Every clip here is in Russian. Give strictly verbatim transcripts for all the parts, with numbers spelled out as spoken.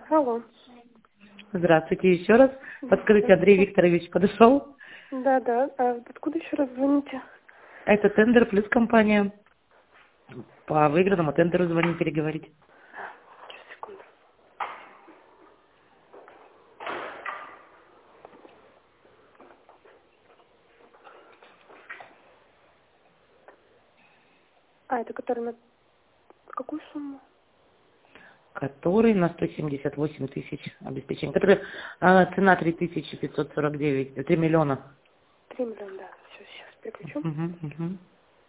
Алло. Здравствуйте еще раз. Подскажите, Андрей Викторович подошел? Да, да. А откуда еще раз звоните? Это Тендер плюс компания. По выигранному тендеру звонить, переговорить. Сейчас, секунду. А, это который на какую сумму? Который на сто семьдесят восемь тысяч обеспечения. Который э, цена три тысячи пятьсот сорок девять, три миллиона. Три миллиона, да. Все, сейчас переключу. Угу, угу.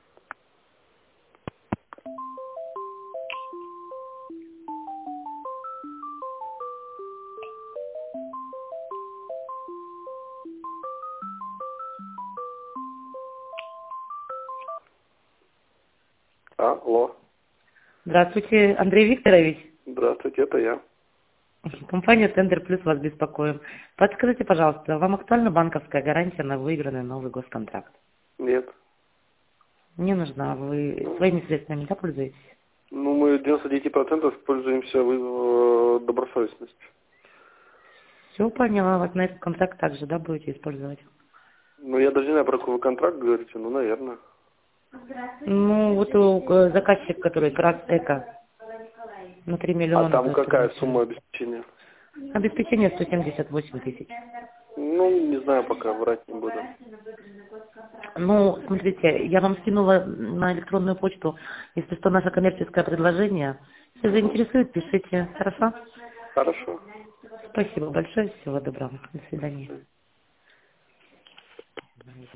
Алло. Здравствуйте, Андрей Викторович. Здравствуйте, это я. Компания Тендер Плюс вас беспокоим. Подскажите, пожалуйста, вам актуальна банковская гарантия на выигранный новый госконтракт? Нет. Не нужна. Вы своими средствами не пользуетесь? Ну, мы девяносто девять процентов пользуемся в э, добросовестность. Все поняла. Вот на этот контракт также, да, будете использовать? Ну, я даже не знаю, про какой вы контракт говорите, ну, наверное. Ну, вот у э, заказчик, который Крас Эко на три А миллиона. там то какая есть, сумма обеспечения? обеспечение сто семьдесят восемь тысяч. Ну, не знаю, пока врать не буду. Ну, смотрите, я вам скинула на электронную почту, если что, наше коммерческое предложение. Если заинтересует, пишите. Хорошо? Хорошо. Спасибо большое. Всего доброго. До свидания.